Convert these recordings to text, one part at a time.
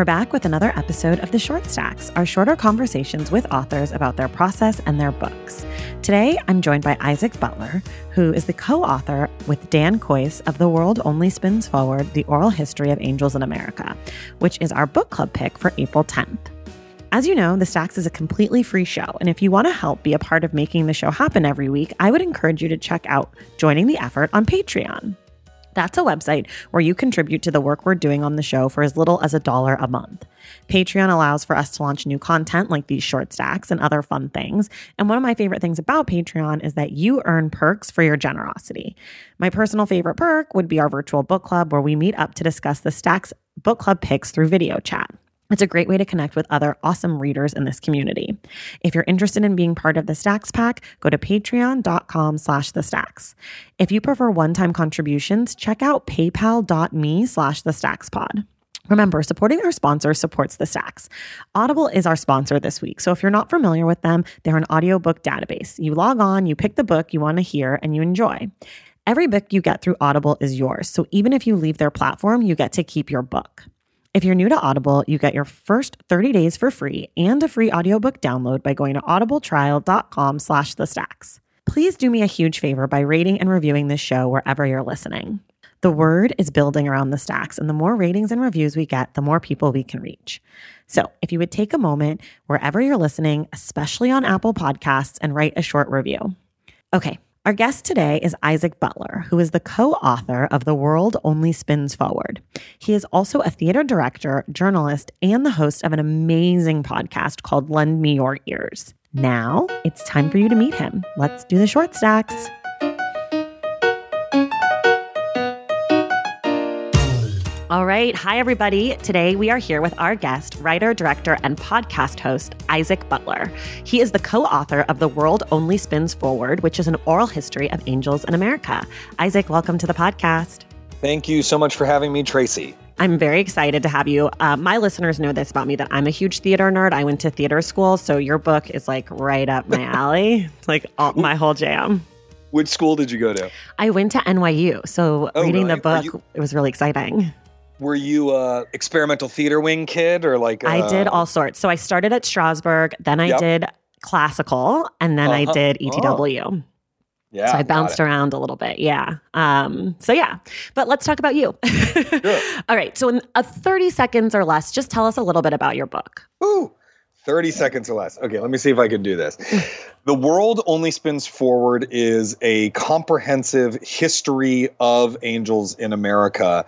We're back with another episode of The Short Stacks, our shorter conversations with authors about their process and their books. Today, I'm joined by Isaac Butler, who is the co-author with Dan Kois of The World Only Spins Forward, The Oral History of Angels in America, which is our book club pick for April 10th. As you know, The Stacks is a completely free show, and if you want to help be a part of making the show happen every week, I would encourage you to check out Joining the Effort on Patreon. That's a website where you contribute to the work we're doing on the show for as little as $1 a month. Patreon allows for us to launch new content like these short stacks and other fun things. And one of my favorite things about Patreon is that you earn perks for your generosity. My personal favorite perk would be our virtual book club, where we meet up to discuss the Stacks book club picks through video chat. It's a great way to connect with other awesome readers in this community. If you're interested in being part of the Stacks Pack, go to patreon.com/thestacks. If you prefer one-time contributions, check out paypal.me/thestackspod. Remember, supporting our sponsor supports the Stacks. Audible is our sponsor this week, so if you're not familiar with them, they're an audiobook database. You log on, you pick the book you want to hear, and you enjoy. Every book you get through Audible is yours, so even if you leave their platform, you get to keep your book. If you're new to Audible, you get your first 30 days for free and a free audiobook download by going to audibletrial.com/thestacks. Please do me a huge favor by rating and reviewing this show wherever you're listening. The word is building around the Stacks, and the more ratings and reviews we get, the more people we can reach. So if you would take a moment wherever you're listening, especially on Apple Podcasts, and write a short review. Okay. Our guest today is Isaac Butler, who is the co-author of The World Only Spins Forward. He is also a theater director, journalist, and the host of an amazing podcast called Lend Me Your Ears. Now it's time for you to meet him. Let's do the short stacks. All right. Hi, everybody. Today we are here with our guest, writer, director, and podcast host, Isaac Butler. He is the co-author of The World Only Spins Forward, which is an oral history of angels in America. Isaac, welcome to the podcast. Thank you so much for having me, Tracy. I'm very excited to have you. My listeners know this about me, that I'm a huge theater nerd. I went to theater school, so your book is like right up my alley. It's like my whole jam. Which school did you go to? I went to NYU, so reading the book, it was really exciting. Were you a experimental theater wing kid, or like? I did all sorts. So I started at Strasberg, then I did classical, and then I did ETW. Yeah. So I bounced around a little bit. Yeah. But let's talk about you. Sure. All right. So in 30 seconds or less, just tell us a little bit about your book. Ooh, 30 seconds or less. Okay, let me see if I can do this. The World Only Spins Forward is a comprehensive history of angels in America,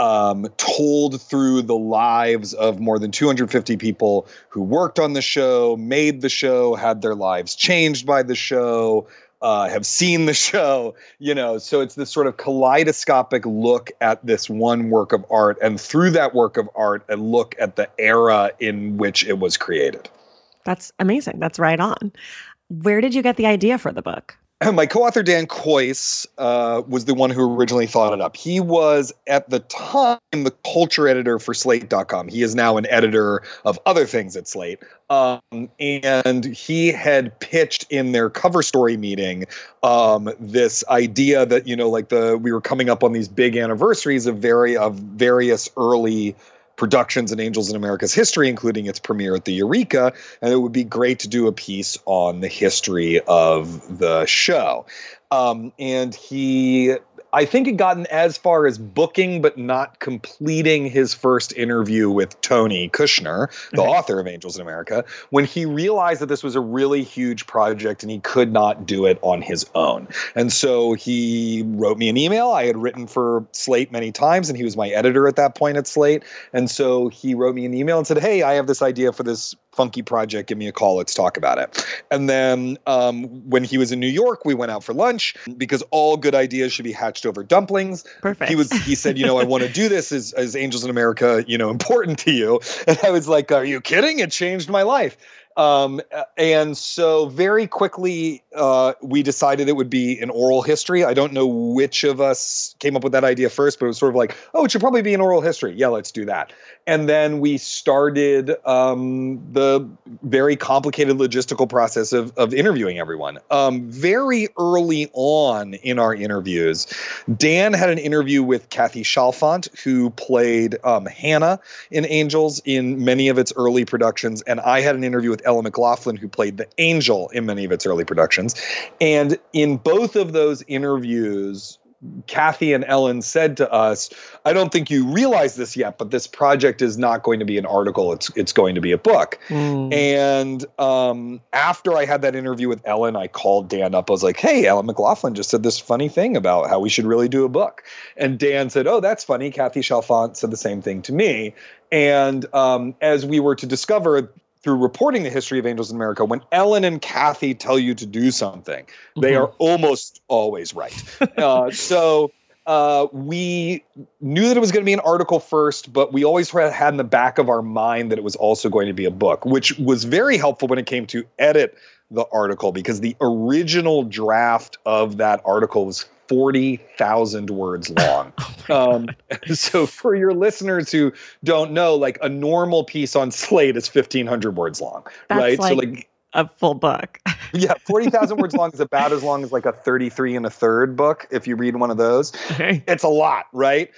told through the lives of more than 250 people who worked on the show, made the show, had their lives changed by the show, have seen the show, so it's this sort of kaleidoscopic look at this one work of art, and through that work of art, a look at the era in which it was created. That's amazing. That's right on. Where did you get the idea for the book? My co-author, Dan Kois, was the one who originally thought it up. He was, at the time, the culture editor for Slate.com. He is now an editor of other things at Slate. And he had pitched in their cover story meeting this idea that, we were coming up on these big anniversaries of various early productions in Angels in America's history, including its premiere at the Eureka, and it would be great to do a piece on the history of the show. And he, I think, had gotten as far as booking, but not completing his first interview with Tony Kushner, the author of Angels in America, when he realized that this was a really huge project and he could not do it on his own. And so he wrote me an email. I had written for Slate many times, and he was my editor at that point at Slate. And so he wrote me an email and said, "Hey, I have this idea for this funky project. Give me a call. Let's talk about it." And then when he was in New York, we went out for lunch, because all good ideas should be hatched over dumplings. Perfect. He said, I want to do this. Is Angels in America, important to you? And I was like, are you kidding? It changed my life. And so very quickly, we decided it would be an oral history. I don't know which of us came up with that idea first, but it was sort of like, oh, it should probably be an oral history. Yeah, let's do that. And then we started the very complicated logistical process of interviewing everyone. Very early on in our interviews, Dan had an interview with Kathy Chalfant, who played Hannah in Angels in many of its early productions, and I had an interview with Ella McLaughlin, who played the Angel in many of its early productions. And in both of those interviews, Kathy and Ellen said to us, I don't think you realize this yet, but this project is not going to be an article. It's going to be a book. And after I had that interview with Ellen, I called Dan up. I was like, hey, Ellen McLaughlin just said this funny thing about how we should really do a book. And Dan said, oh, that's funny. Kathy Chalfant said the same thing to me. And as we were to discover through reporting the history of Angels in America, when Ellen and Kathy tell you to do something, they are almost always right. So we knew that it was going to be an article first, but we always had in the back of our mind that it was also going to be a book, which was very helpful when it came to edit the article, because the original draft of that article was 40,000 words long. So for your listeners who don't know, like a normal piece on Slate is 1,500 words long, right? Like, so like a full book. Yeah, 40,000 words long is about as long as like a 33 1/3 book. If you read one of those, it's a lot, right?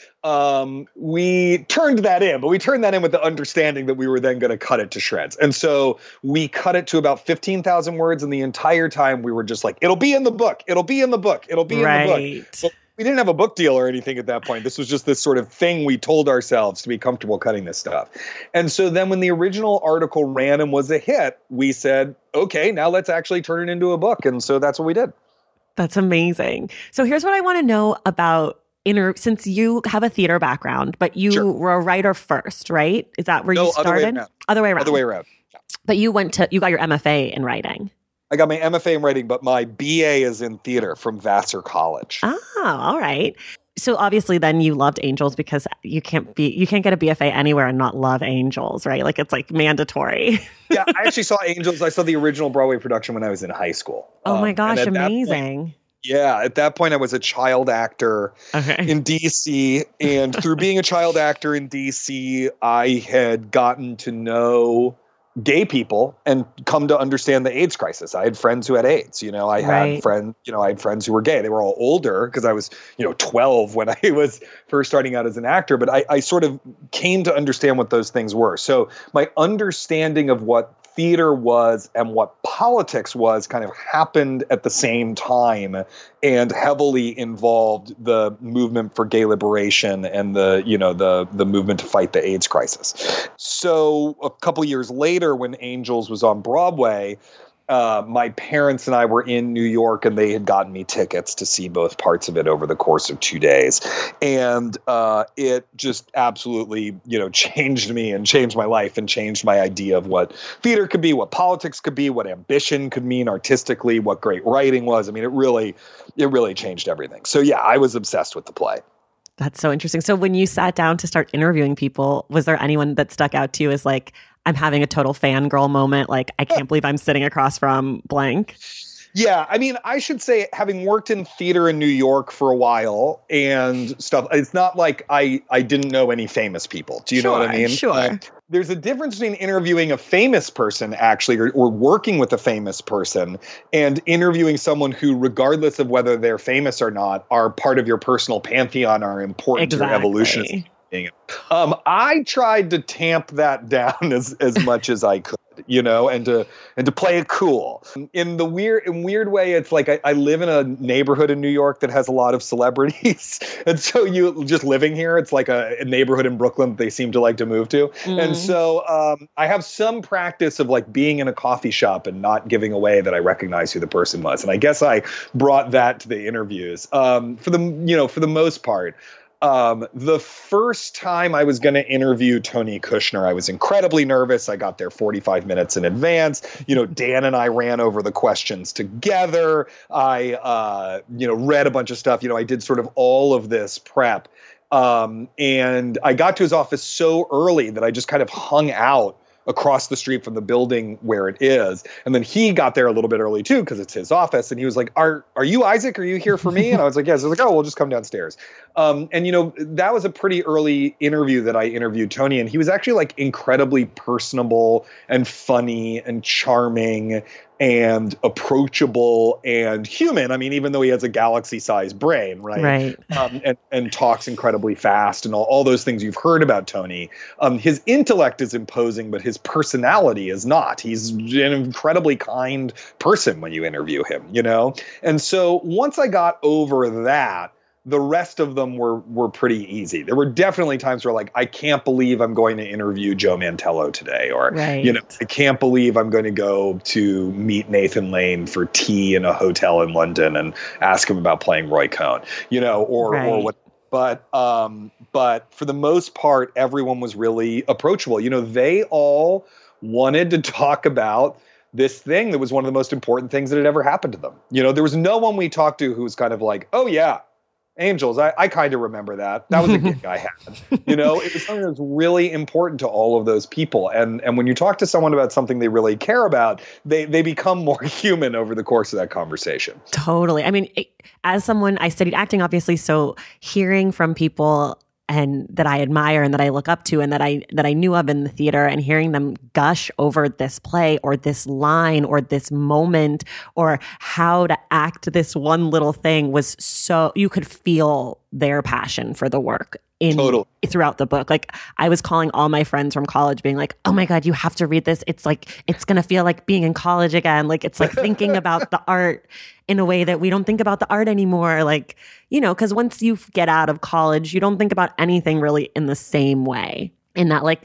We turned that in, but we turned that in with the understanding that we were then going to cut it to shreds. And so we cut it to about 15,000 words. And the entire time we were just like, it'll be in the book. It'll be in the book. It'll be in the book. But we didn't have a book deal or anything at that point. This was just this sort of thing we told ourselves to be comfortable cutting this stuff. And so then when the original article ran and was a hit, we said, okay, now let's actually turn it into a book. And so that's what we did. That's amazing. So here's what I want to know about since you have a theater background, but you were a writer first, right? Is that where you started? Other way around. Yeah. But you got your MFA in writing. I got my MFA in writing, but my BA is in theater from Vassar College. Oh, all right. So obviously then you loved Angels, because you can't get a BFA anywhere and not love Angels, right? Like it's like mandatory. Yeah, I actually saw Angels. I saw the original Broadway production when I was in high school. Oh my gosh, amazing. At that point I was a child actor in DC, and through being a child actor in DC, I had gotten to know gay people and come to understand the AIDS crisis. I had friends who had AIDS. I had friends who were gay. They were all older because I was, 12 when I was first starting out as an actor. But I sort of came to understand what those things were. So my understanding of what theater was and what politics was kind of happened at the same time, and heavily involved the movement for gay liberation and the movement to fight the AIDS crisis. So a couple years later, when Angels was on Broadway, my parents and I were in New York, and they had gotten me tickets to see both parts of it over the course of 2 days. And it just absolutely, changed me and changed my life and changed my idea of what theater could be, what politics could be, what ambition could mean artistically, what great writing was. I mean, it really changed everything. So yeah, I was obsessed with the play. That's so interesting. So when you sat down to start interviewing people, was there anyone that stuck out to you as like, I'm having a total fangirl moment, like, I can't believe I'm sitting across from blank? Yeah, I mean, I should say, having worked in theater in New York for a while and stuff, it's not like I didn't know any famous people. Do you know what I mean? Sure. There's a difference between interviewing a famous person, actually, or working with a famous person, and interviewing someone who, regardless of whether they're famous or not, are part of your personal pantheon, are important to your evolution. I tried to tamp that down as much as I could, and to play it cool. In weird way, it's like I live in a neighborhood in New York that has a lot of celebrities, and so you just living here, it's like a neighborhood in Brooklyn that they seem to like to move to, and so I have some practice of like being in a coffee shop and not giving away that I recognize who the person was, and I guess I brought that to the interviews for the most part. The first time I was going to interview Tony Kushner, I was incredibly nervous. I got there 45 minutes in advance. Dan and I ran over the questions together. I, read a bunch of stuff. I did sort of all of this prep. And I got to his office so early that I just kind of hung out across the street from the building where it is. And then he got there a little bit early too, because it's his office. And he was like, are you Isaac? Are you here for me? And I was like, yes. I was like, oh, we'll just come downstairs. And, you know, that was a pretty early interview that I interviewed Tony. And he was actually like incredibly personable and funny and charming and approachable and human. I mean, even though he has a galaxy-sized brain, right? And talks incredibly fast and all those things you've heard about Tony. His intellect is imposing, but his personality is not. He's an incredibly kind person when you interview him, you know? And so once I got over that, the rest of them were pretty easy. There were definitely times where like, I can't believe I'm going to interview Joe Mantello today, or, you know, I can't believe I'm going to go to meet Nathan Lane for tea in a hotel in London and ask him about playing Roy Cohn, you know, or what. But for the most part, everyone was really approachable. You know, they all wanted to talk about this thing that was one of the most important things that had ever happened to them. You know, there was no one we talked to who was kind of like, oh yeah, Angels, I kind of remember that. That was a gig I had. You know, it was something that was really important to all of those people. And when you talk to someone about something they really care about, they become more human over the course of that conversation. Totally. I mean, as someone, I studied acting, obviously, so hearing from people and that I admire and that I look up to and that I knew of in the theater, and hearing them gush over this play or this line or this moment or how to act this one little thing was so, you could feel their passion for the work throughout the book. Like, I was calling all my friends from college being like, oh my God, you have to read this. It's like, it's going to feel like being in college again. Like, it's like thinking about the art in a way that we don't think about the art anymore. Like, you know, because once you get out of college, you don't think about anything really in the same way. In that like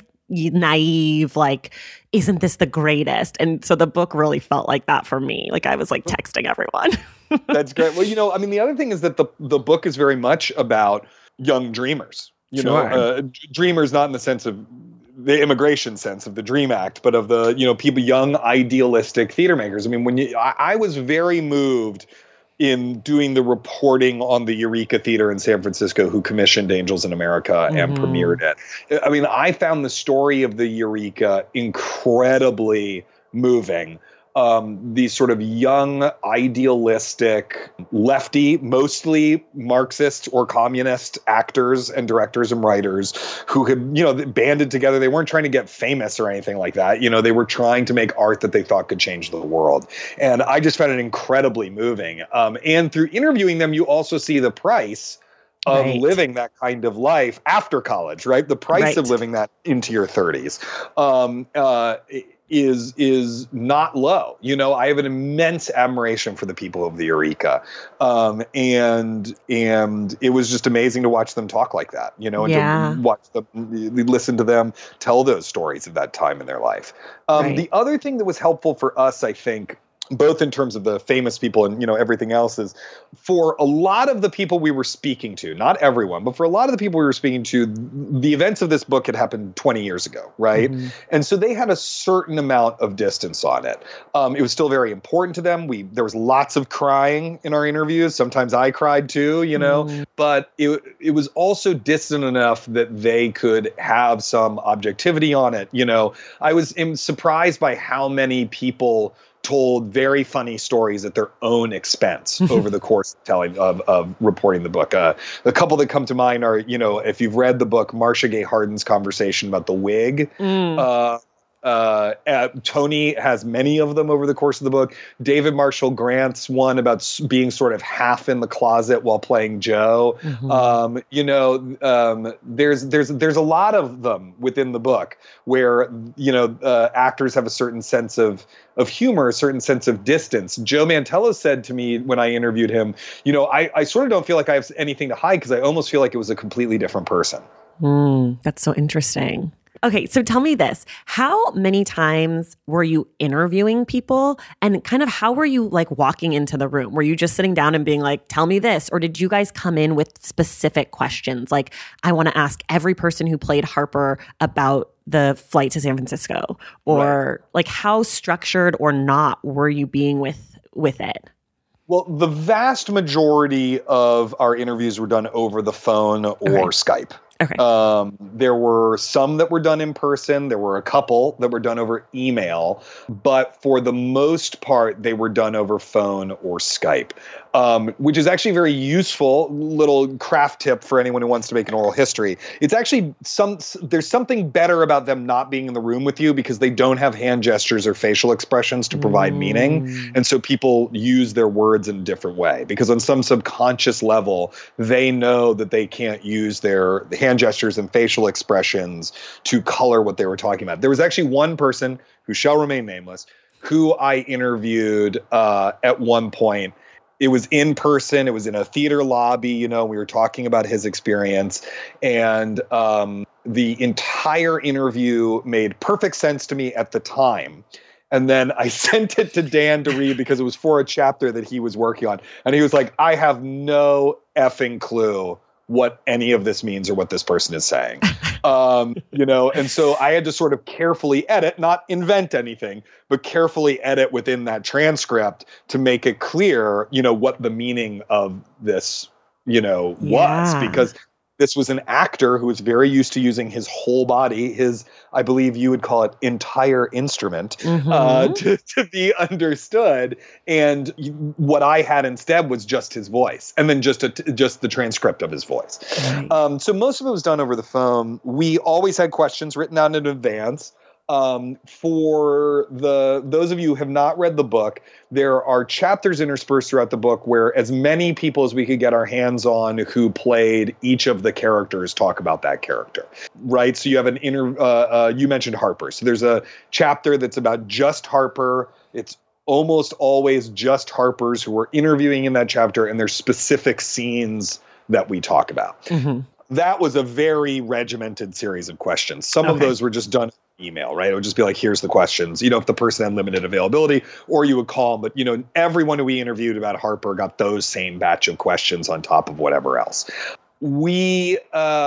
naive, like, isn't this the greatest? And so the book really felt like that for me. Like, I was like texting everyone. That's great. Well, you know, I mean, the other thing is that the book is very much about young dreamers, you know, dreamers, not in the sense of the immigration sense of the Dream Act, but of the, you know, people, young idealistic theater makers. I mean, I was very moved in doing the reporting on the Eureka Theater in San Francisco, who commissioned Angels in America and premiered it. I mean, I found the story of the Eureka incredibly moving. These sort of young, idealistic, lefty, mostly Marxist or communist actors and directors and writers who had, you know, banded together. They weren't trying to get famous or anything like that. You know, they were trying to make art that they thought could change the world. And I just found it incredibly moving. And through interviewing them, you also see the price of living that kind of life after college, right? The price of living that into your 30s. Is not low. You know, I have an immense admiration for the people of the Eureka. And it was just amazing to watch them talk like that, you know, and to watch them, listen to them tell those stories of that time in their life. The other thing that was helpful for us, I think, both in terms of the famous people and, you know, everything else, is for a lot of the people we were speaking to, not everyone, but for a lot of the people we were speaking to, the events of this book had happened 20 years ago, right? And so they had a certain amount of distance on it. It was still very important to them. There was lots of crying in our interviews. Sometimes I cried too, you know, but it was also distant enough that they could have some objectivity on it. You know, I was surprised by how many people told very funny stories at their own expense over the course of reporting the book. The couple that come to mind are, you know, if you've read the book, Marcia Gay Harden's conversation about the wig. Tony has many of them over the course of the book. David Marshall Grant's one about being sort of half in the closet while playing Joe. You know, there's a lot of them within the book where, you know, actors have a certain sense of humor, a certain sense of distance. Joe Mantello said to me when I interviewed him, you know, I sort of don't feel like I have anything to hide because I almost feel like it was a completely different person. That's so interesting. Okay, so tell me this. How many times were you interviewing people, and kind of how were you like walking into the room? Were you just sitting down and being like, tell me this? Or did you guys come in with specific questions? Like, I want to ask every person who played Harper about the flight to San Francisco, or like how structured or not were you being with it? Well, the vast majority of our interviews were done over the phone or Skype. Okay. There were some that were done in person. There were a couple that were done over email, but for the most part, they were done over phone or Skype, which is actually very useful little craft tip for anyone who wants to make an oral history. It's actually there's something better about them not being in the room with you because they don't have hand gestures or facial expressions to provide meaning. And so people use their words in a different way because on some subconscious level, they know that they can't use their hand gestures and facial expressions to color what they were talking about. There was actually one person who shall remain nameless who I interviewed at one point. It was in person. It was in a theater lobby. We were talking about his experience, and the entire interview made perfect sense to me at the time. And then I sent it to Dan to read because it was for a chapter that he was working on. And he was like, I have no effing clue what any of this means or what this person is saying. And so I had to sort of carefully edit, not invent anything, but carefully edit within that transcript to make it clear, what the meaning of this, was, because this was an actor who was very used to using his whole body, his, I believe you would call it entire instrument, to be understood. And what I had instead was just his voice, and then just the transcript of his voice. Right. So most of it was done over the phone. We always had questions written out in advance. For those of you who have not read the book, there are chapters interspersed throughout the book where as many people as we could get our hands on who played each of the characters talk about that character, right? So you have you mentioned Harper. So there's a chapter that's about just Harper. It's almost always just Harpers who are interviewing in that chapter, and there's specific scenes that we talk about. Mm-hmm. That was a very regimented series of questions. Some of those were just done email, right? It would just be like, here's the questions, if the person had limited availability, or you would call them. But, everyone who we interviewed about Harper got those same batch of questions on top of whatever else. What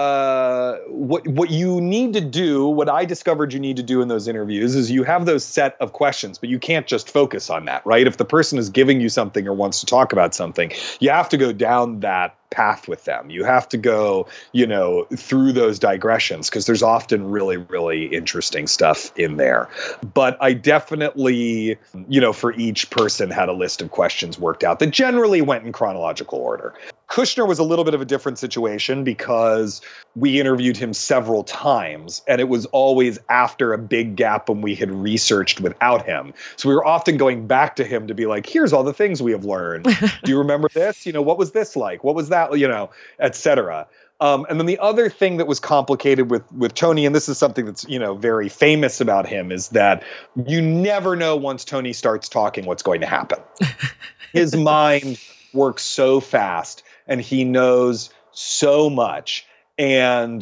you need to do, what I discovered you need to do in those interviews is you have those set of questions, but you can't just focus on that, right? If the person is giving you something or wants to talk about something, you have to go down that path with them. You have to go, through those digressions because there's often really, really interesting stuff in there. But I definitely, for each person had a list of questions worked out that generally went in chronological order. Kushner was a little bit of a different situation because we interviewed him several times, and it was always after a big gap when we had researched without him. So we were often going back to him to be like, here's all the things we have learned. Do you remember this? What was this like? What was that? Et cetera. And then the other thing that was complicated with Tony, and this is something that's, very famous about him, is that you never know once Tony starts talking what's going to happen. His mind works so fast and he knows so much, and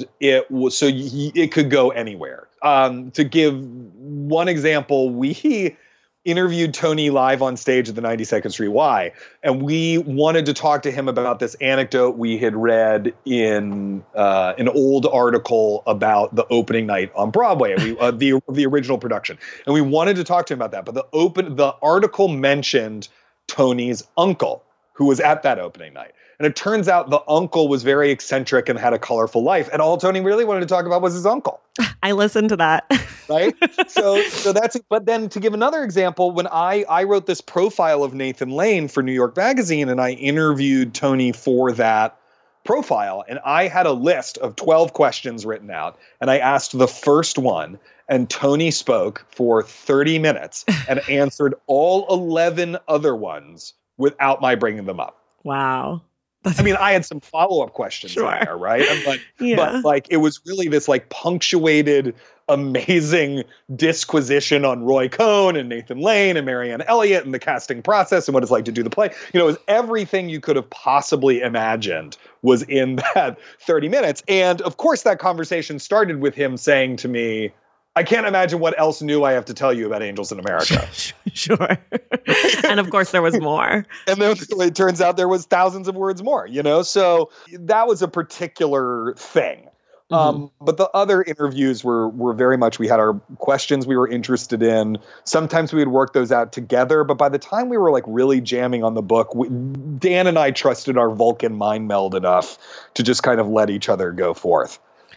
it could go anywhere. To give one example, we interviewed Tony live on stage at the 92nd Street Y, and we wanted to talk to him about this anecdote we had read in an old article about the opening night on Broadway, the original production, and we wanted to talk to him about that. But the article mentioned Tony's uncle, who was at that opening night. And it turns out the uncle was very eccentric and had a colorful life. And all Tony really wanted to talk about was his uncle. I listened to that. Right? So that's it. But then to give another example, when I wrote this profile of Nathan Lane for New York Magazine, and I interviewed Tony for that profile, and I had a list of 12 questions written out, and I asked the first one, and Tony spoke for 30 minutes and answered all 11 other ones without my bringing them up. Wow. I had some follow-up questions in there, right? But it was really this punctuated, amazing disquisition on Roy Cohn and Nathan Lane and Marianne Elliott and the casting process and what it's like to do the play. It was everything you could have possibly imagined was in that 30 minutes. And of course, that conversation started with him saying to me, I can't imagine what else new I have to tell you about Angels in America. Sure. And of course there was more. And then it turns out there was thousands of words more, So that was a particular thing. Mm-hmm. But the other interviews were very much, we had our questions we were interested in. Sometimes we would work those out together. But by the time we were really jamming on the book, Dan and I trusted our Vulcan mind meld enough to just kind of let each other go forth.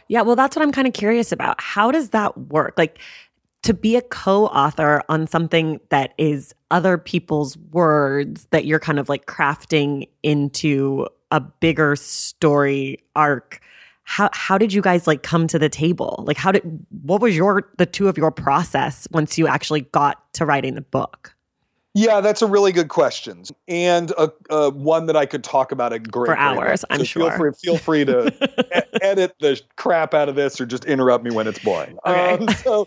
Yeah, well, that's what I'm kind of curious about. How does that work? Like, to be a co-author on something that is other people's words that you're kind of like crafting into a bigger story arc. How did you guys like come to the table? Like, what was the two of your process once you actually got to writing the book? Yeah, that's a really good question, and one that I could talk about for hours. I'm sure. Feel free to edit the crap out of this, or just interrupt me when it's boring. Okay.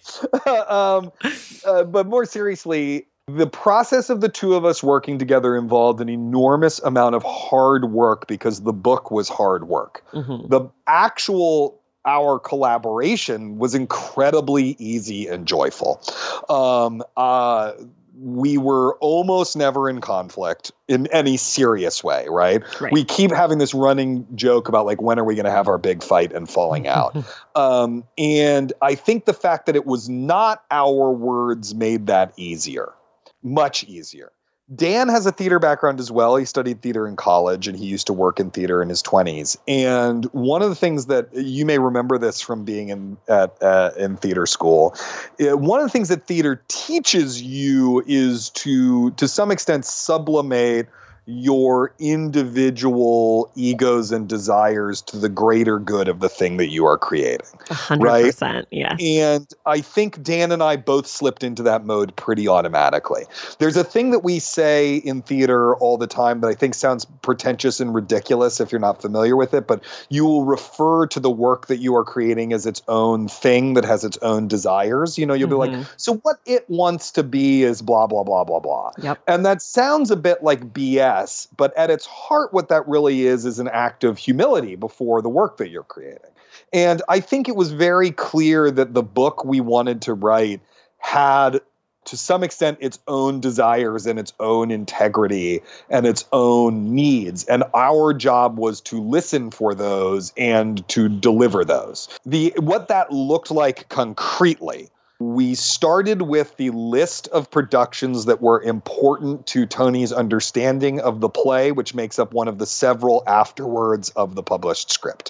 But more seriously, the process of the two of us working together involved an enormous amount of hard work because the book was hard work. Mm-hmm. Our collaboration was incredibly easy and joyful. We were almost never in conflict in any serious way, right? We keep having this running joke about like, when are we going to have our big fight and falling out? And I think the fact that it was not our words made that easier, much easier. Dan has a theater background as well. He studied theater in college, and he used to work in theater in his 20s. And one of the things that you may remember this from being in theater school, one of the things that theater teaches you is to some extent sublimate your individual egos and desires to the greater good of the thing that you are creating. 100%, right? Yes. And I think Dan and I both slipped into that mode pretty automatically. There's a thing that we say in theater all the time that I think sounds pretentious and ridiculous if you're not familiar with it, but you will refer to the work that you are creating as its own thing that has its own desires. You know, you'll be like, so what it wants to be is blah, blah, blah, blah, blah. Yep. And that sounds a bit like BS. But at its heart, what that really is an act of humility before the work that you're creating. And I think it was very clear that the book we wanted to write had, to some extent, its own desires and its own integrity and its own needs. And our job was to listen for those and to deliver those. What that looked like concretely, we started with the list of productions that were important to Tony's understanding of the play, which makes up one of the several afterwords of the published script.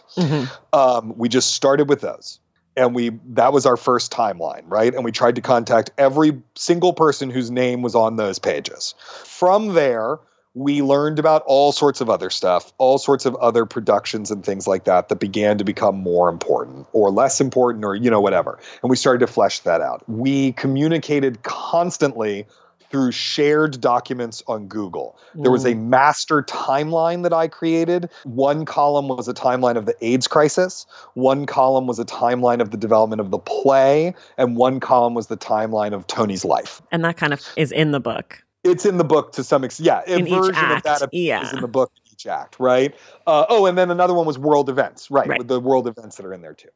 We just started with those. And that was our first timeline, right? And we tried to contact every single person whose name was on those pages. From there, we learned about all sorts of other stuff, all sorts of other productions and things like that began to become more important or less important or, whatever. And we started to flesh that out. We communicated constantly through shared documents on Google. There was a master timeline that I created. One column was a timeline of the AIDS crisis. One column was a timeline of the development of the play. And one column was the timeline of Tony's life. And that kind of is in the book. It's in the book to some extent. Yeah, in each act. Of that is in the book in each act, right? And then another one was world events, right? With the world events that are in there too.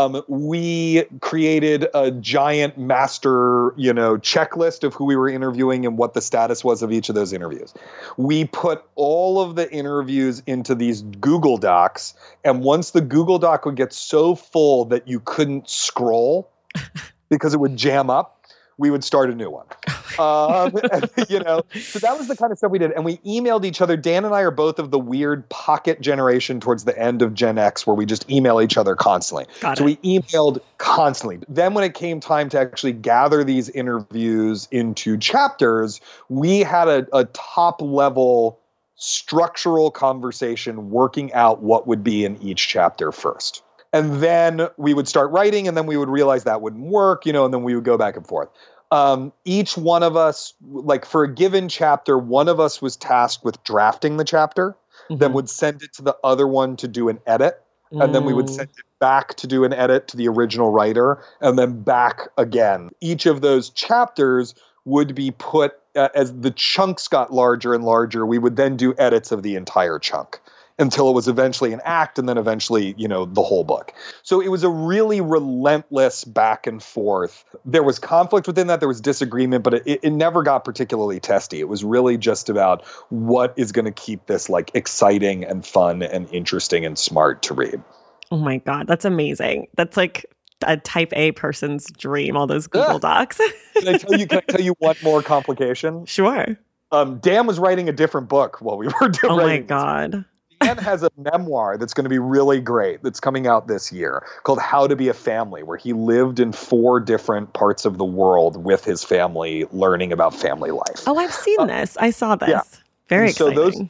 We created a giant master, checklist of who we were interviewing and what the status was of each of those interviews. We put all of the interviews into these Google Docs, and once the Google Doc would get so full that you couldn't scroll because it would jam up, we would start a new one. So that was the kind of stuff we did. And we emailed each other. Dan and I are both of the weird pocket generation towards the end of Gen X where we just email each other constantly. We emailed constantly. Then when it came time to actually gather these interviews into chapters, we had a top level structural conversation working out what would be in each chapter first. And then we would start writing, and then we would realize that wouldn't work, and then we would go back and forth. Each one of us, like for a given chapter, one of us was tasked with drafting the chapter, then would send it to the other one to do an edit, and then we would send it back to do an edit to the original writer, and then back again. Each of those chapters would be put, as the chunks got larger and larger, we would then do edits of the entire chunk until it was eventually an act and then eventually, the whole book. So it was a really relentless back and forth. There was conflict within that. There was disagreement, but it never got particularly testy. It was really just about what is going to keep this like exciting and fun and interesting and smart to read. Oh my God, that's amazing. That's like a type A person's dream, all those Google Docs. Can I tell you one more complication? Sure. Dan was writing a different book while we were doing. Oh my God. Dan Dan has a memoir that's going to be really great that's coming out this year called How to Be a Family, where he lived in 4 different parts of the world with his family, learning about family life. Oh, I've seen this. I saw this. Yeah. Very exciting. So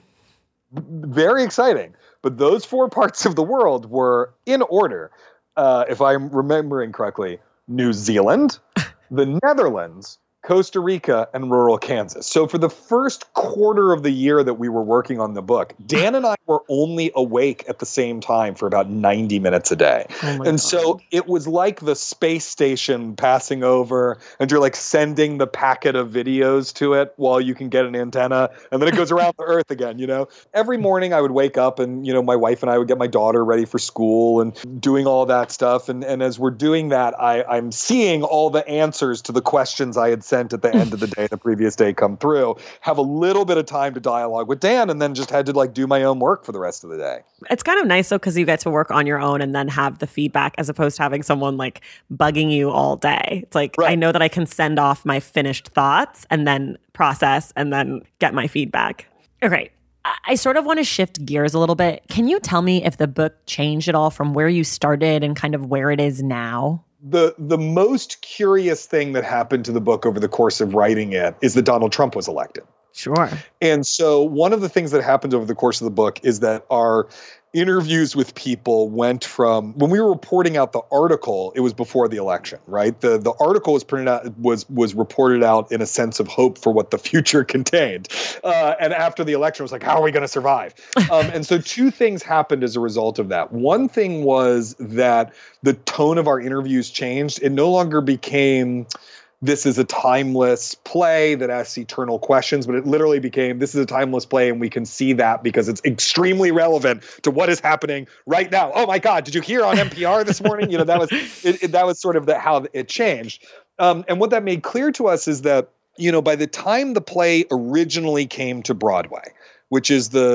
very exciting. But those 4 parts of the world were in order, if I'm remembering correctly, New Zealand, the Netherlands, Costa Rica, and rural Kansas. So for the first quarter of the year that we were working on the book, Dan and I were only awake at the same time for about 90 minutes a day. And so it was like the space station passing over, and you're like sending the packet of videos to it while you can get an antenna, and then it goes around the earth again, you know? Every morning I would wake up and, you know, my wife and I would get my daughter ready for school and doing all that stuff. And as we're doing that, I'm seeing all the answers to the questions I had sent at the end of the day, the previous day, come through, have a little bit of time to dialogue with Dan, and then just had to like do my own work for the rest of the day. It's kind of nice though, because you get to work on your own and then have the feedback as opposed to having someone like bugging you all day. It's like, I know that I can send off my finished thoughts and then process and then get my feedback. Okay. I sort of want to shift gears a little bit. Can you tell me if the book changed at all from where you started and kind of where it is now? The most curious thing that happened to the book over the course of writing it is that Donald Trump was elected. Sure. And so one of the things that happened over the course of the book is that our interviews with people went from, when we were reporting out the article, it was before the election, right? The article was printed out, was reported out in a sense of hope for what the future contained. And after the election, it was like, how are we going to survive? And so 2 things happened as a result of that. One thing was that the tone of our interviews changed. It no longer became, this is a timeless play that asks eternal questions, but it literally became, this is a timeless play, and we can see that because it's extremely relevant to what is happening right now. Oh my God, did you hear on NPR this morning? You know, that was sort of how it changed. And what that made clear to us is that, you know, by the time the play originally came to Broadway, which is the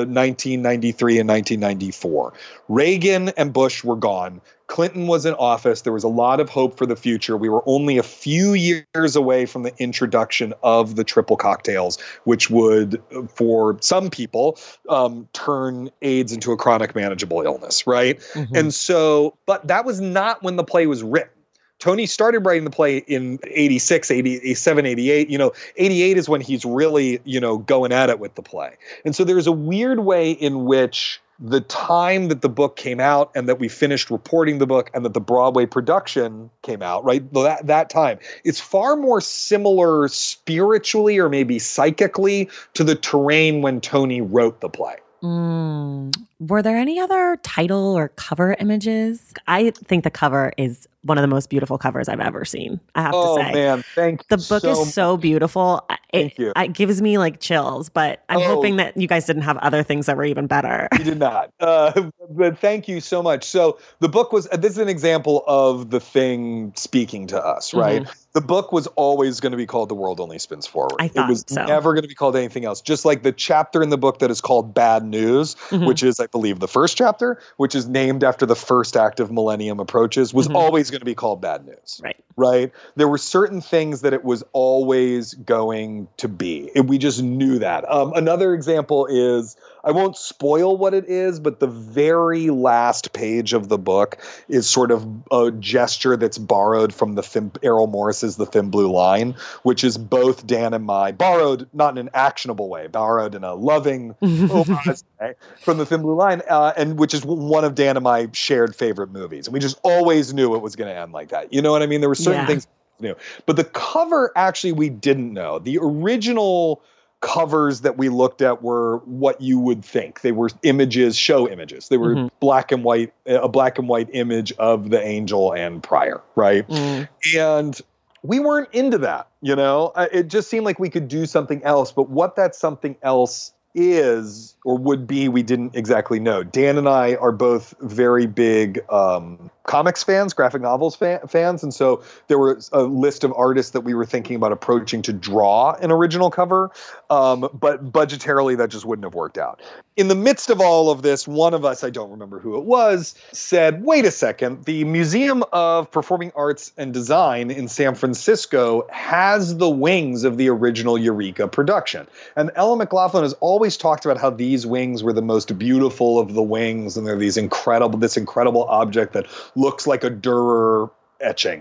1993 and 1994, Reagan and Bush were gone. Clinton was in office. There was a lot of hope for the future. We were only a few years away from the introduction of the triple cocktails, which would, for some people, turn AIDS into a chronic manageable illness, right? Mm-hmm. And so, but that was not when the play was written. Tony started writing the play in 86, 87, 88. You know, 88 is when he's really, you know, going at it with the play. And so there's a weird way in which the time that the book came out and that we finished reporting the book and that the Broadway production came out, right? That time, it's far more similar spiritually or maybe psychically to the terrain when Tony wrote the play. Were there any other title or cover images? I think the cover is one of the most beautiful covers I've ever seen, I have to say. Oh, man, thank you. The book is so beautiful. Thank you. It gives me like chills, but I'm hoping that you guys didn't have other things that were even better. We did not. But thank you so much. So the book was, this is an example of the thing speaking to us, right? Mm-hmm. The book was always going to be called The World Only Spins Forward. I thought it was so. Never going to be called anything else. Just like the chapter in the book that is called Bad News, mm-hmm. which is, I believe, the first chapter, which is named after the first act of Millennium Approaches, was mm-hmm. always going to be called Bad News. Right? There were certain things that it was always going to be. We just knew that. Another example is, I won't spoil what it is, but the very last page of the book is sort of a gesture that's borrowed from Errol Morris's The Thin Blue Line, which is both Dan and my, borrowed not in an actionable way, borrowed in a loving homage way from The Thin Blue Line, and which is one of Dan and my shared favorite movies. And we just always knew it was going to end like that. You know what I mean? There were certain things we knew. But the cover, actually, we didn't know. The original covers that we looked at were what you would think. They were images, show images. They were mm-hmm. a black and white image of the angel and Prior, right? Mm. And we weren't into that, you know? It just seemed like we could do something else, but what that something else is or would be, we didn't exactly know. Dan and I are both very big comics fans, graphic novels fans. And so there was a list of artists that we were thinking about approaching to draw an original cover. But budgetarily, that just wouldn't have worked out. In the midst of all of this, one of us, I don't remember who it was, said, wait a second, the Museum of Performing Arts and Design in San Francisco has the wings of the original Eureka production. And Ellen McLaughlin has always talked about how these wings were the most beautiful of the wings, and they're this incredible object that looks like a Dürer etching,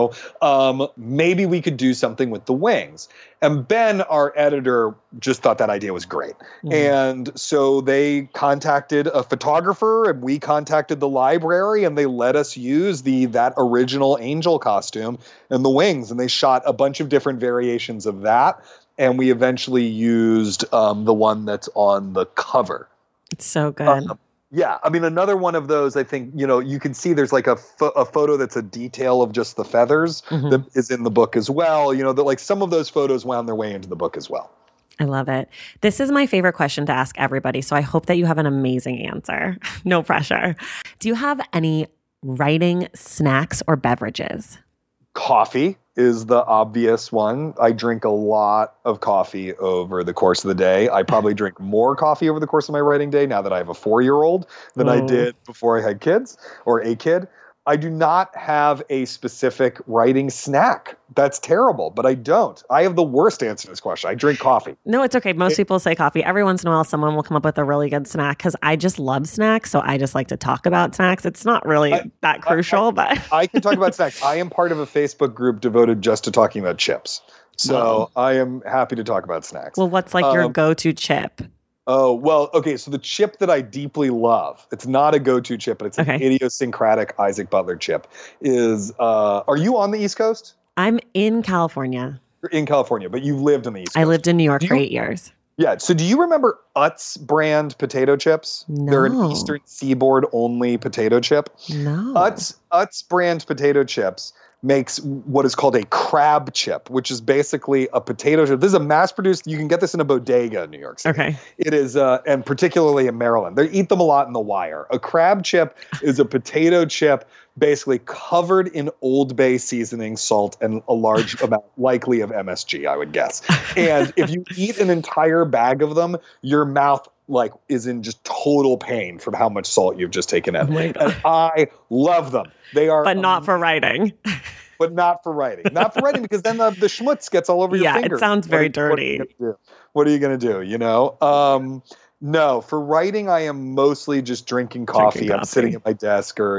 maybe we could do something with the wings. And Ben, our editor, just thought that idea was great. And so they contacted a photographer, and we contacted the library, and they let us use that original angel costume and the wings. And they shot a bunch of different variations of that. And we eventually used the one that's on the cover. It's so good. Yeah, I mean, another one of those, I think, you can see there's like a photo that's a detail of just the feathers that is in the book as well. That like some of those photos wound their way into the book as well. I love it. This is my favorite question to ask everybody, so I hope that you have an amazing answer. No pressure. Do you have any writing snacks or beverages? Coffee is the obvious one. I drink a lot of coffee over the course of the day. I probably drink more coffee over the course of my writing day now that I have a 4-year-old than I did before I had kids or a kid. I do not have a specific writing snack. That's terrible, but I don't. I have the worst answer to this question. I drink coffee. No, it's okay. Most people say coffee. Every once in a while, someone will come up with a really good snack because I just love snacks. So I just like to talk about snacks. It's not really that crucial, but I can talk about snacks. I am part of a Facebook group devoted just to talking about chips. So I am happy to talk about snacks. Well, what's like your go-to chip? Oh, well, okay. So the chip that I deeply love, it's not a go-to chip, but it's an idiosyncratic Isaac Butler chip, is, are you on the East Coast? I'm in California. You're in California, but you've lived on the East Coast. I lived in New York for 8 years. Yeah. So do you remember Utz brand potato chips? No. They're an Eastern Seaboard only potato chip. No. Utz brand potato chips makes what is called a crab chip, which is basically a potato chip. This is a mass-produced, you can get this in a bodega in New York City. Okay. It is, and particularly in Maryland. They eat them a lot in The Wire. A crab chip is a potato chip basically covered in Old Bay seasoning, salt, and a large amount, likely of MSG, I would guess. And if you eat an entire bag of them, your mouth is in just total pain from how much salt you've just taken in. And I love them. They are, but not for writing. But not for writing. Not for writing because then the schmutz gets all over your fingers. Yeah, it sounds very dirty. What are you going to do? No, for writing, I am mostly just drinking coffee. I'm sitting at my desk or,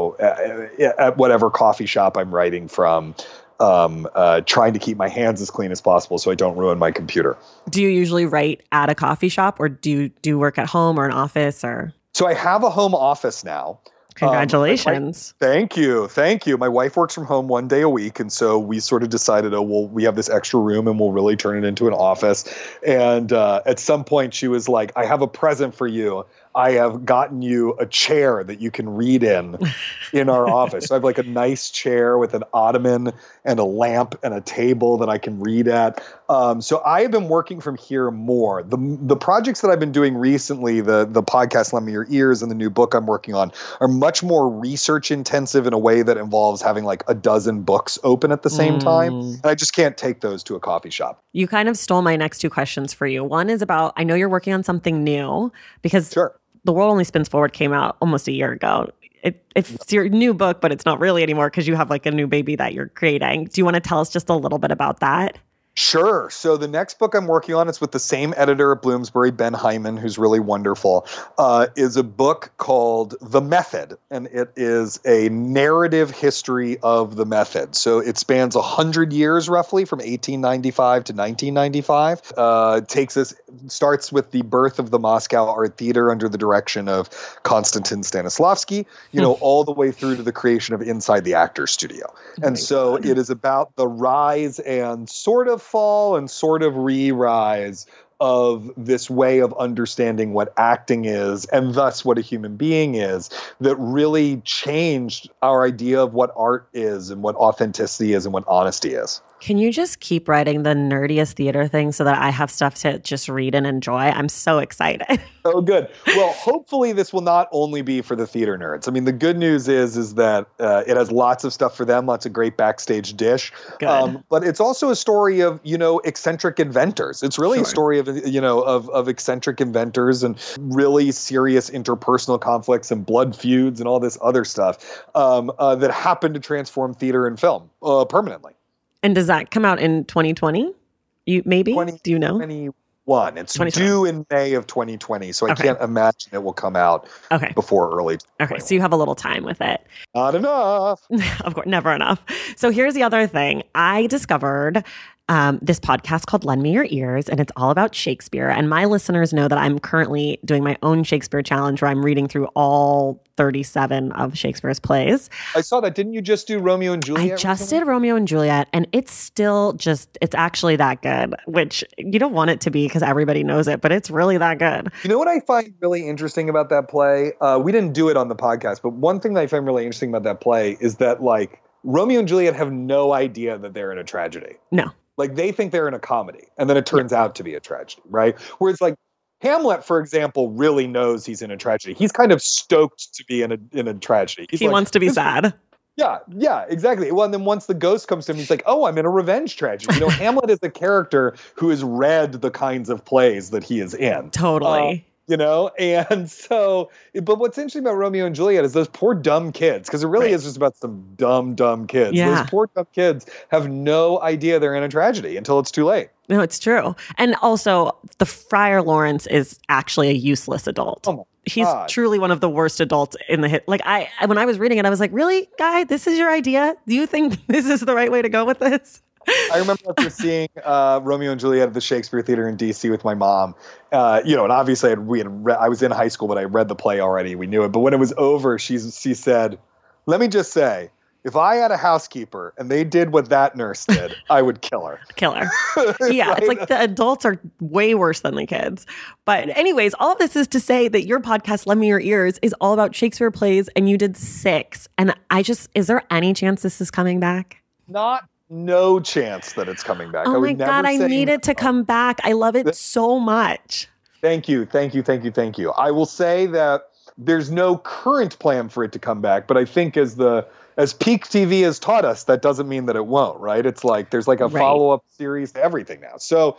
at whatever coffee shop I'm writing from, trying to keep my hands as clean as possible so I don't ruin my computer. Do you usually write at a coffee shop or do you work at home or an office or? So I have a home office now. Congratulations. Thank you. My wife works from home 1 day a week. And so we sort of decided, we have this extra room and we'll really turn it into an office. And at some point she was like, I have a present for you. I have gotten you a chair that you can read in our office. So I have like a nice chair with an ottoman and a lamp and a table that I can read at. So I have been working from here more. The projects that I've been doing recently, the podcast Lend Me Your Ears and the new book I'm working on, are much more research intensive in a way that involves having like a dozen books open at the same time. And I just can't take those to a coffee shop. You kind of stole my next two questions for you. One is about, I know you're working on something new because The World Only Spins Forward came out almost a year ago. It's your new book, but it's not really anymore because you have like a new baby that you're creating. Do you want to tell us just a little bit about that? Sure. So the next book I'm working on, it's with the same editor at Bloomsbury, Ben Hyman, who's really wonderful, is a book called The Method. And it is a narrative history of the method. So it spans 100 years roughly from 1895 to 1995. Starts with the birth of the Moscow Art Theater under the direction of Konstantin Stanislavski, all the way through to the creation of Inside the Actors Studio. And so it is about the rise and sort of fall and sort of re-rise of this way of understanding what acting is and thus what a human being is that really changed our idea of what art is and what authenticity is and what honesty is. Can you just keep writing the nerdiest theater thing so that I have stuff to just read and enjoy? I'm so excited. Oh, good. Well, hopefully this will not only be for the theater nerds. I mean, the good news is that it has lots of stuff for them, lots of great backstage dish. But it's also a story of, eccentric inventors. It's really a story of, of eccentric inventors and really serious interpersonal conflicts and blood feuds and all this other stuff that happen to transform theater and film permanently. And does that come out in 2020? Do you know? 2021. It's due in May of 2020, so I can't imagine it will come out before early 2021. Okay, so you have a little time with it. Not enough. Of course, never enough. So here's the other thing. I discovered this podcast called Lend Me Your Ears, and it's all about Shakespeare. And my listeners know that I'm currently doing my own Shakespeare challenge where I'm reading through all 37 of Shakespeare's plays. I saw that. Didn't you just do Romeo and Juliet? I just did Romeo and Juliet, and it's still it's actually that good, which you don't want it to be because everybody knows it, but it's really that good. You know what I find really interesting about that play? We didn't do it on the podcast, but one thing that I find really interesting about that play is that, like, Romeo and Juliet have no idea that they're in a tragedy. No. Like, they think they're in a comedy, and then it turns out to be a tragedy, right? Whereas, like, Hamlet, for example, really knows he's in a tragedy. He's kind of stoked to be in a tragedy. He wants to be sad. Yeah, exactly. Well, and then once the ghost comes to him, he's like, oh, I'm in a revenge tragedy. Hamlet is a character who has read the kinds of plays that he is in. Totally. And so, but what's interesting about Romeo and Juliet is those poor dumb kids, because it really is just about some dumb kids. Yeah. Those poor dumb kids have no idea they're in a tragedy until it's too late. No, it's true. And also, the Friar Lawrence is actually a useless adult. Oh my He's God. truly one of the worst adults in the hit. Like, when I was reading it, I was like, really, guy, this is your idea? Do you think this is the right way to go with this? I remember after seeing Romeo and Juliet at the Shakespeare Theater in D.C. with my mom, and obviously I was in high school, but I read the play already. We knew it. But when it was over, she said, let me just say, if I had a housekeeper and they did what that nurse did, I would kill her. Yeah, right? It's like the adults are way worse than the kids. But anyways, all of this is to say that your podcast, Lend Me Your Ears, is all about Shakespeare plays, and you did 6. And is there any chance this is coming back? No chance that it's coming back. Oh my God, I need it to come back. I love it so much. Thank you. I will say that there's no current plan for it to come back, but I think as Peak TV has taught us, that doesn't mean that it won't, right? It's like there's like a follow-up series to everything now. So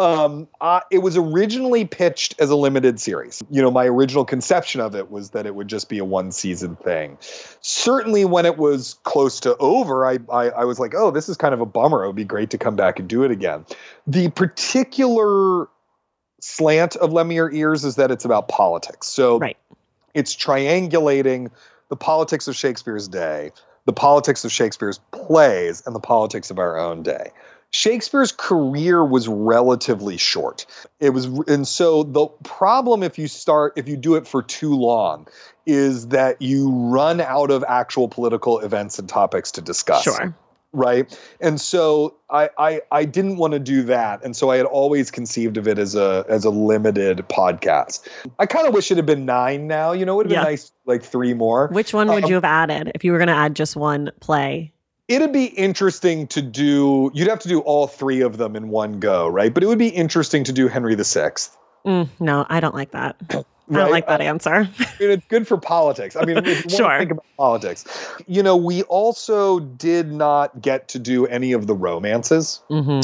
it was originally pitched as a limited series. My original conception of it was that it would just be a one-season thing. Certainly when it was close to over, I was like, oh, this is kind of a bummer. It would be great to come back and do it again. The particular slant of Lend Me Your Ears is that it's about politics. So it's triangulating the politics of Shakespeare's day, the politics of Shakespeare's plays, and the politics of our own day. Shakespeare's career was relatively short. And so the problem if you do it for too long is that you run out of actual political events and topics to discuss. Sure. Right. And so I didn't want to do that. And so I had always conceived of it as a limited podcast. I kind of wish it had been 9 now. It would have been nice, like 3 more. Which one would you have added if you were going to add just one play? It'd be interesting to do. You'd have to do all 3 of them in one go. Right. But it would be interesting to do Henry VI. No, I don't like that. I don't like that answer. It's good for politics. I mean, if you want to think about politics. We also did not get to do any of the romances,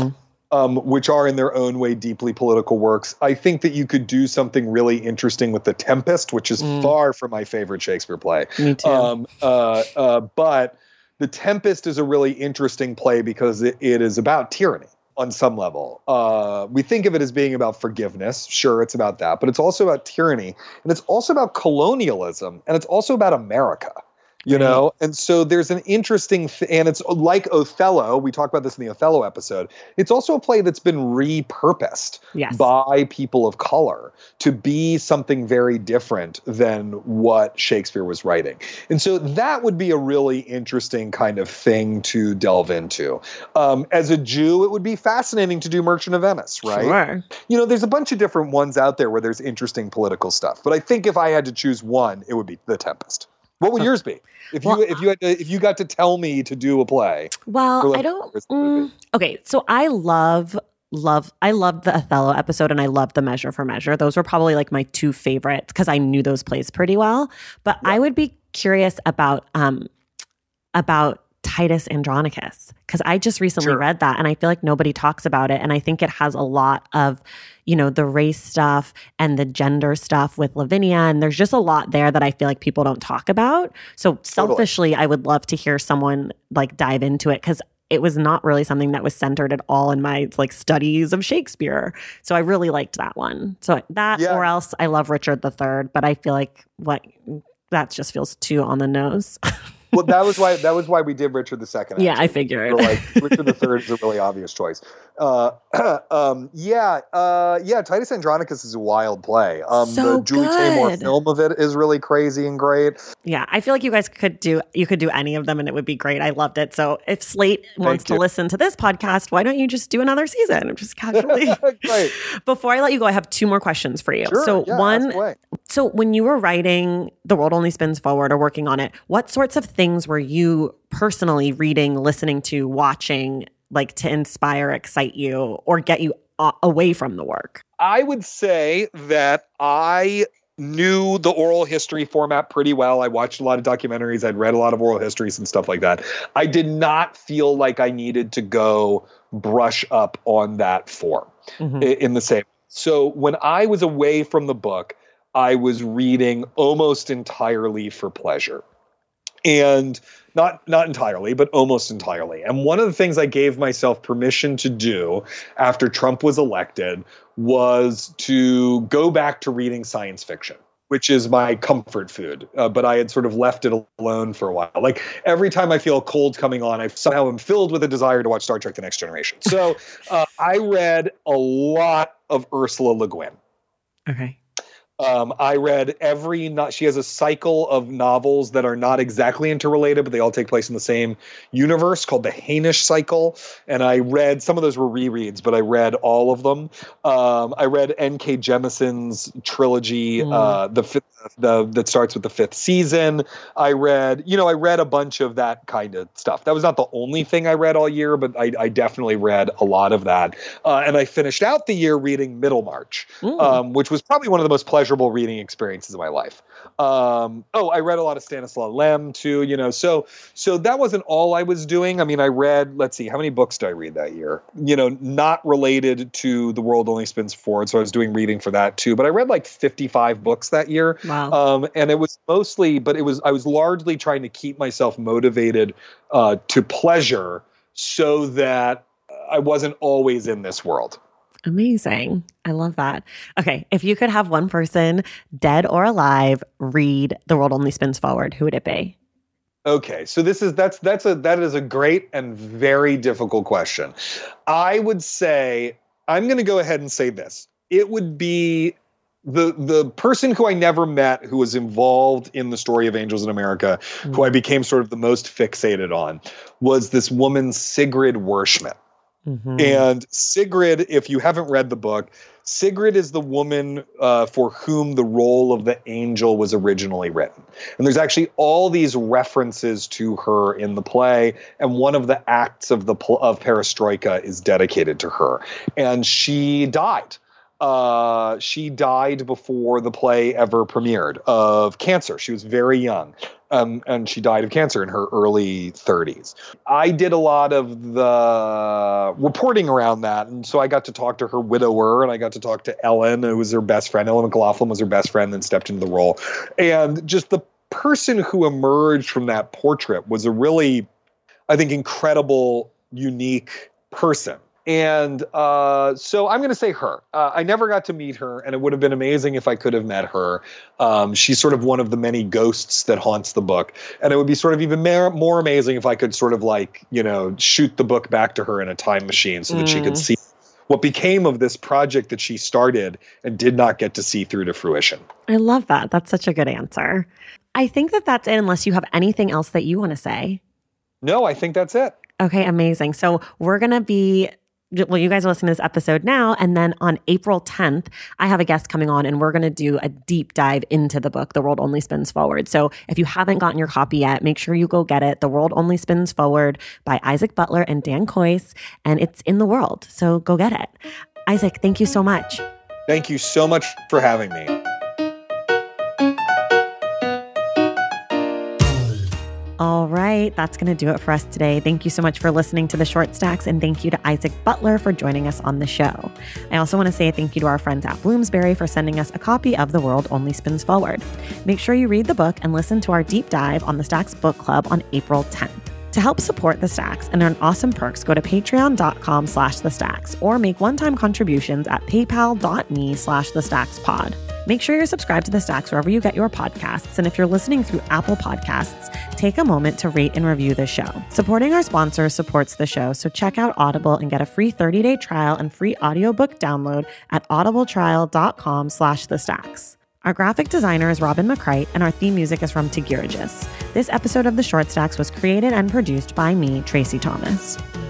which are in their own way deeply political works. I think that you could do something really interesting with The Tempest, which is far from my favorite Shakespeare play. Me too. But The Tempest is a really interesting play because it is about tyranny. On some level. We think of it as being about forgiveness. Sure, it's about that. But it's also about tyranny. And it's also about colonialism. And it's also about America. And so there's an interesting and it's like Othello. We talked about this in the Othello episode. It's also a play that's been repurposed by people of color to be something very different than what Shakespeare was writing. And so that would be a really interesting kind of thing to delve into. As a Jew, it would be fascinating to do Merchant of Venice, right? Sure. There's a bunch of different ones out there where there's interesting political stuff. But I think if I had to choose one, it would be The Tempest. What would yours be? If you got to tell me to do a play? Well, I don't. Okay, so I love the Othello episode, and I love the Measure for Measure. Those were probably like my two favorites because I knew those plays pretty well. But I would be curious about Titus Andronicus, because I just recently read that, and I feel like nobody talks about it. And I think it has a lot of, the race stuff and the gender stuff with Lavinia. And there's just a lot there that I feel like people don't talk about. So selfishly, I would love to hear someone like dive into it, because it was not really something that was centered at all in my like studies of Shakespeare. So I really liked that one. So or else I love Richard III, but I feel like that just feels too on the nose. Well, that was why we did Richard II. Actually. Yeah, I figured. We're like, Richard III is a really obvious choice. Titus Andronicus is a wild play. So the Julie Taymor film of it is really crazy and great. Yeah, I feel like you guys could do any of them and it would be great. I loved it. So if Slate wants to listen to this podcast, why don't you just do another season? Just casually. Right. Before I let you go, I have two more questions for you. Sure, So when you were writing The World Only Spins Forward or working on it, what sorts of things were you personally reading, listening to, watching, like to inspire, excite you, or get you away from the work? I would say that I knew the oral history format pretty well. I watched a lot of documentaries. I'd read a lot of oral histories and stuff like that. I did not feel like I needed to go brush up on that form in the same. So when I was away from the book, I was reading almost entirely for pleasure. And not entirely, but almost entirely. And one of the things I gave myself permission to do after Trump was elected was to go back to reading science fiction, which is my comfort food. But I had sort of left it alone for a while. Like every time I feel cold coming on, I somehow am filled with a desire to watch Star Trek: The Next Generation. So I read a lot of Ursula Le Guin. Okay. I read she has a cycle of novels that are not exactly interrelated, but they all take place in the same universe called the Hainish Cycle. And I read, some of those were rereads, but I read all of them. I read N.K. Jemison's trilogy, that starts with the fifth season. I read a bunch of that kind of stuff. That was not the only thing I read all year, but I definitely read a lot of that. And I finished out the year reading Middlemarch, which was probably one of the most pleasurable reading experiences of my life. I read a lot of Stanislaw Lem too, so that wasn't all I was doing. I mean, I read, let's see, how many books did I read that year? Not related to The World Only Spins Forward. So I was doing reading for that too, but I read like 55 books that year. Wow. And it was mostly, I was largely trying to keep myself motivated to pleasure so that I wasn't always in this world. Amazing. I love that. Okay. If you could have one person, dead or alive, read The World Only Spins Forward, who would it be? Okay. So that is a great and very difficult question. I would say, I'm going to go ahead and say this. It would be the person who I never met, who was involved in the story of Angels in America, who I became sort of the most fixated on, was this woman, Sigrid Wershman. And Sigrid, if you haven't read the book, Sigrid is the woman for whom the role of the angel was originally written. And there's actually all these references to her in the play, and one of the acts of Perestroika is dedicated to her. And she died. She died before the play ever premiered of cancer. She was very young. And she died of cancer in her early 30s. I did a lot of the reporting around that. And so I got to talk to her widower, and I got to talk to Ellen, who was her best friend. Ellen McLaughlin was her best friend, then stepped into the role. And just the person who emerged from that portrait was a really, I think, incredible, unique person. And so I'm going to say her. I never got to meet her, and it would have been amazing if I could have met her. She's sort of one of the many ghosts that haunts the book. And it would be sort of even more amazing if I could sort of shoot the book back to her in a time machine so that she could see what became of this project that she started and did not get to see through to fruition. I love that. That's such a good answer. I think that's it, unless you have anything else that you want to say. No, I think that's it. Okay, amazing. So we're going to be well, you guys are listening to this episode now. And then on April 10th, I have a guest coming on and we're going to do a deep dive into the book, The World Only Spins Forward. So if you haven't gotten your copy yet, make sure you go get it. The World Only Spins Forward by Isaac Butler and Dan Kois. And it's in the world. So go get it. Isaac, thank you so much. Thank you so much for having me. All right, that's going to do it for us today. Thank you so much for listening to The Short Stacks, and thank you to Isaac Butler for joining us on the show. I also want to say thank you to our friends at Bloomsbury for sending us a copy of The World Only Spins Forward. Make sure you read the book and listen to our deep dive on the Stacks Book Club on April 10th. To help support The Stacks and earn awesome perks, go to patreon.com/thestacks or make one-time contributions at paypal.me/thestackspod. Make sure you're subscribed to The Stacks wherever you get your podcasts. And if you're listening through Apple Podcasts, take a moment to rate and review the show. Supporting our sponsors supports the show, so check out Audible and get a free 30-day trial and free audiobook download at audibletrial.com/thestacks. Our graphic designer is Robin McCrite, and our theme music is from Tigirigis. This episode of The Short Stacks was created and produced by me, Tracy Thomas.